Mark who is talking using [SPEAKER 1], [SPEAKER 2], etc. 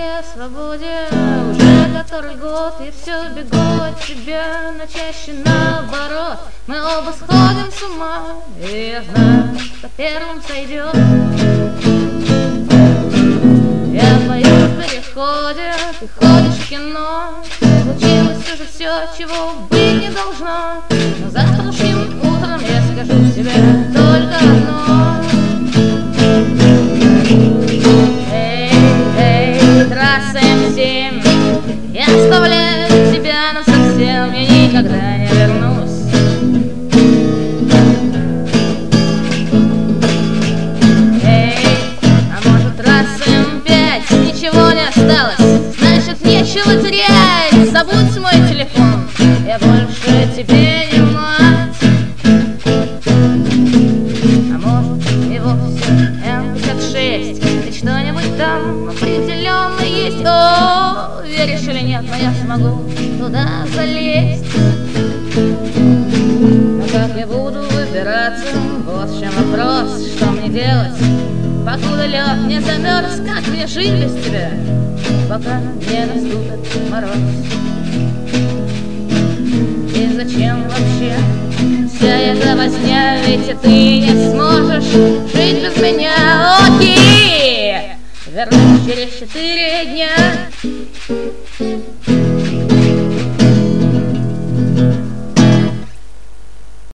[SPEAKER 1] тебе свободе уже который год. Я все бегу от тебя, но чаще наоборот. Мы оба сходим с ума, и я знаю, кто первым сойдет. Я твою в переходе, ты ходишь в кино. Случилось уже все, чего быть не должно. Но завтрашним утром я скажу тебе только одно. Эй, трасса М7, я оставляю тебя навсегда, я никогда не вернусь. Эй, а может трасса М5, ничего не осталось, значит нечего терять. Забудь мой телефон, я больше тебе не мать. А может и вовсе М56, ведь что-нибудь там определенно есть. О, веришь или нет, но я смогу туда залезть. Но как я буду выбираться, вот в чем вопрос. Что мне делать, покуда лед не замерз? Как мне жить без тебя, пока не наступит мороз? И зачем вообще вся эта возня, ведь и ты не сможешь жить без меня. Окей, вернусь через 4 дня.